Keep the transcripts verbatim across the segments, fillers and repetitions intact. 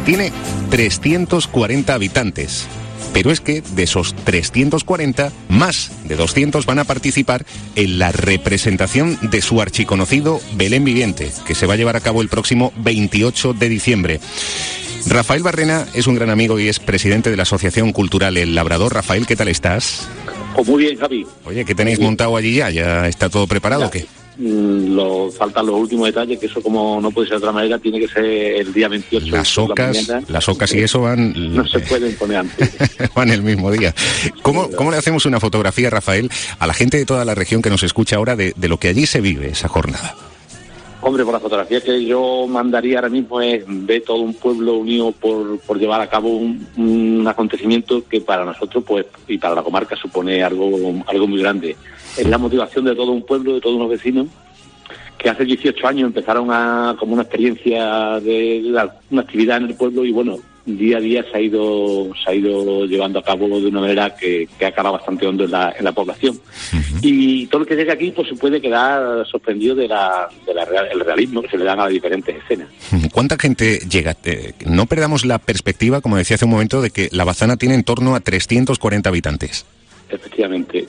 Tiene trescientos cuarenta habitantes. Pero es que de esos trescientos cuarenta, más de doscientos van a participar en la representación de su archiconocido Belén Viviente, que se va a llevar a cabo el próximo veintiocho de diciembre. Rafael Barrena es un gran amigo y es presidente de la Asociación Cultural El Labrador. Rafael, ¿qué tal estás? Pues muy bien, Javi. Oye, ¿qué tenéis montado allí ya? ¿Ya está todo preparado ya. o qué? Mm, lo, faltan los últimos detalles, que eso como no puede ser de otra manera, tiene que ser el día veintiocho. Las ocas, la las ocas y eso van... No se pueden poner antes. Van el mismo día. ¿Cómo, ¿Cómo le hacemos una fotografía, Rafael, a la gente de toda la región que nos escucha ahora de, de lo que allí se vive esa jornada? Hombre, por la fotografía que yo mandaría ahora mismo es ver todo un pueblo unido por, por llevar a cabo un, un acontecimiento que para nosotros pues y para la comarca supone algo, algo muy grande. Es la motivación de todo un pueblo, de todos unos vecinos, que hace dieciocho años empezaron a como una experiencia de, de una actividad en el pueblo y bueno, día a día se ha ido se ha ido llevando a cabo de una manera que, que ha calado bastante hondo en la, en la población. Uh-huh. Y todo el que llegue aquí pues se puede quedar sorprendido de la, de la real, el realismo que se le dan a las diferentes escenas. ¿Cuánta gente llega? Eh, no perdamos la perspectiva, como decía hace un momento, de que La Bazana tiene en torno a trescientos cuarenta habitantes. Efectivamente,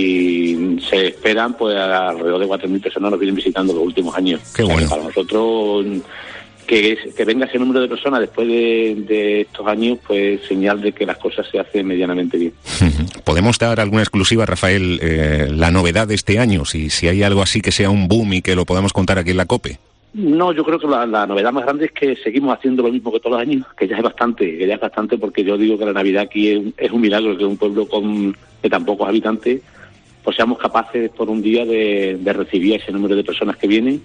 y se esperan pues alrededor de cuatro mil personas nos vienen visitando los últimos años. Qué o sea, bueno. Para nosotros que, es, que venga ese número de personas después de, de estos años, pues señal de que las cosas se hacen medianamente bien. ¿Podemos dar alguna exclusiva, Rafael, eh, la novedad de este año? Si, si hay algo así que sea un boom y que lo podamos contar aquí en la COPE. No, yo creo que la, la novedad más grande es que seguimos haciendo lo mismo que todos los años, que ya es bastante, que ya es bastante, porque yo digo que la Navidad aquí es, es un milagro, que un pueblo con de tan pocos habitantes, pues seamos capaces por un día de, de recibir ese número de personas que vienen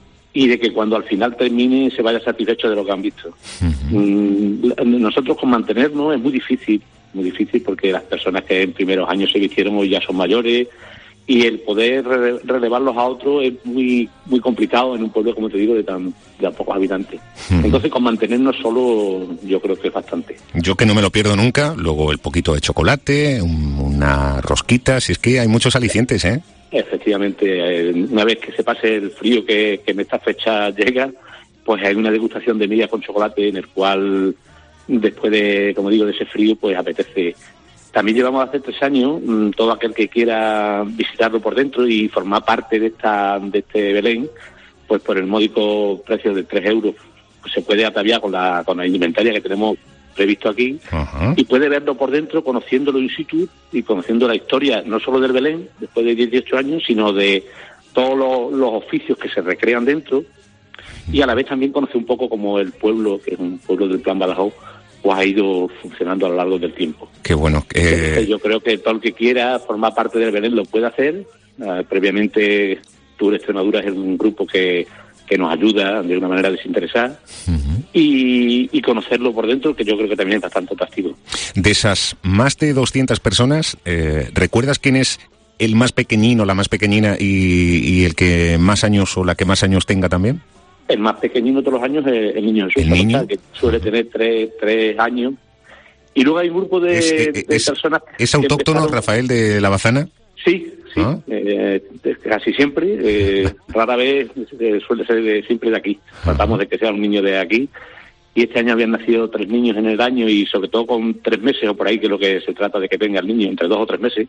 y de que cuando al final termine se vaya satisfecho de lo que han visto. Uh-huh. Mm, nosotros con mantenernos es muy difícil, muy difícil porque las personas que en primeros años se vistieron hoy ya son mayores, y el poder re- relevarlos a otros es muy muy complicado en un pueblo, como te digo, de tan, de tan pocos habitantes. Hmm. Entonces, con mantenernos solo, yo creo que es bastante. Yo que no me lo pierdo nunca, luego el poquito de chocolate, un, una rosquita, si es que hay muchos alicientes, ¿eh? Efectivamente, eh, una vez que se pase el frío que, que en esta fecha llega, pues hay una degustación de migas con chocolate en el cual, después de, como digo, de ese frío, pues apetece. También llevamos hace tres años, mmm, todo aquel que quiera visitarlo por dentro y formar parte de esta de este Belén, pues por el módico precio de tres euros, pues se puede ataviar con la con la indumentaria que tenemos previsto aquí. Uh-huh. Y puede verlo por dentro, conociéndolo in situ y conociendo la historia, no solo del Belén, después de dieciocho años, sino de todos los, los oficios que se recrean dentro, y a la vez también conocer un poco como el pueblo, que es un pueblo del Plan Badajoz, pues ha ido funcionando a lo largo del tiempo. Qué bueno. Eh... Yo creo que todo el que quiera formar parte del Belén lo puede hacer. Uh, previamente, Tour Extremadura es un grupo que, que nos ayuda de una manera desinteresada. Uh-huh. y, y conocerlo por dentro, que yo creo que también es bastante atractivo. De esas más de doscientas personas, eh, ¿recuerdas quién es el más pequeñino, la más pequeñina y, y el que más años o la que más años tenga también? El más pequeñito de todos los años es el niño Jesús, ¿El niño? Que suele tener tres, tres años. Y luego hay un grupo de, es, de es, personas... ¿Es autóctono, empezaron... Rafael, de La Bazana? Sí, sí, ¿Ah? eh, casi siempre. Eh, rara vez eh, suele ser de, siempre de aquí. Tratamos de que sea un niño de aquí. Y este año habían nacido tres niños en el año y sobre todo con tres meses o por ahí, que es lo que se trata de que venga el niño, entre dos o tres meses.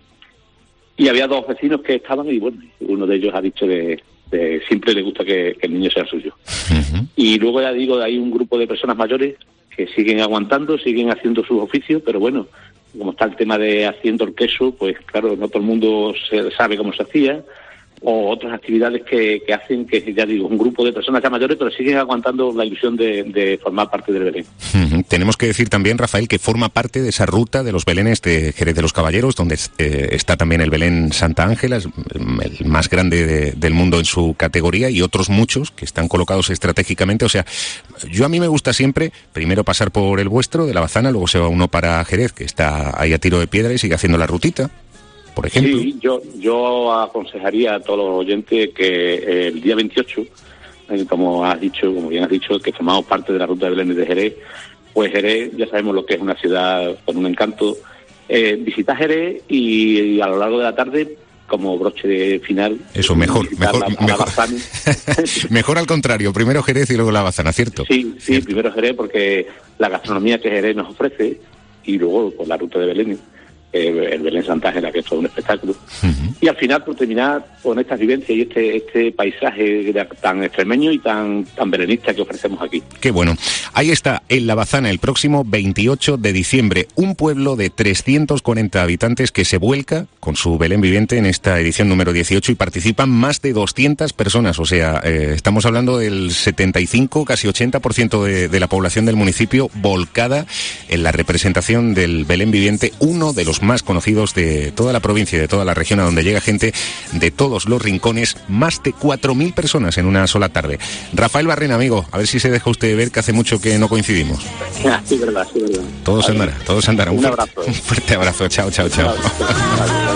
Y había dos vecinos que estaban y bueno, uno de ellos ha dicho de... De, siempre le gusta que, que el niño sea suyo. Uh-huh. Y luego ya digo, hay un grupo de personas mayores que siguen aguantando, siguen haciendo sus oficios, pero bueno, como está el tema de haciendo el queso, pues claro, no todo el mundo se sabe cómo se hacía, o otras actividades que, que hacen que, ya digo, un grupo de personas ya mayores, pero siguen aguantando la ilusión de, de formar parte del Belén. Uh-huh. Tenemos que decir también, Rafael, que forma parte de esa ruta de los Belenes de Jerez de los Caballeros, donde eh, está también el Belén Santa Ángela, el más grande de, del mundo en su categoría, y otros muchos que están colocados estratégicamente. O sea, yo a mí me gusta siempre, primero pasar por el vuestro, de La Bazana, luego se va uno para Jerez, que está ahí a tiro de piedra y sigue haciendo la rutita. Por ejemplo. Sí, yo, yo aconsejaría a todos los oyentes que el día veintiocho, eh, como has dicho, como bien has dicho, que formamos parte de la ruta de Belén de Jerez, pues Jerez, ya sabemos lo que es una ciudad con un encanto. Eh, visita Jerez y, y a lo largo de la tarde como broche de final. Eso, mejor, mejor, la, mejor. Mejor al contrario, primero Jerez y luego la Bazana, ¿cierto? Sí, sí, ¿cierto? Primero Jerez porque la gastronomía que Jerez nos ofrece y luego con la ruta de Belén, eh, el Belén Santa Ángela, que es todo un espectáculo. Uh-huh. Y al final por terminar con estas vivencias y este este paisaje tan extremeño y tan tan belenista que ofrecemos aquí. Qué bueno. Ahí está, en La Bazana, el próximo veintiocho de diciembre, un pueblo de trescientos cuarenta habitantes que se vuelca con su Belén viviente en esta edición número dieciocho y participan más de doscientas personas, o sea, eh, estamos hablando del setenta y cinco, casi ochenta por ciento de, de la población del municipio volcada en la representación del Belén viviente, uno de los más conocidos de toda la provincia y de toda la región, a donde llega gente de todos los rincones, más de cuatro mil personas en una sola tarde. Rafael Barrena, amigo, a ver si se deja usted ver que hace mucho que no coincidimos. Sí, verdad, sí, verdad. Todo se andará, todo se andará. Un, un fuerte, abrazo. Un fuerte abrazo, chao, chao, chao. Chao, chao.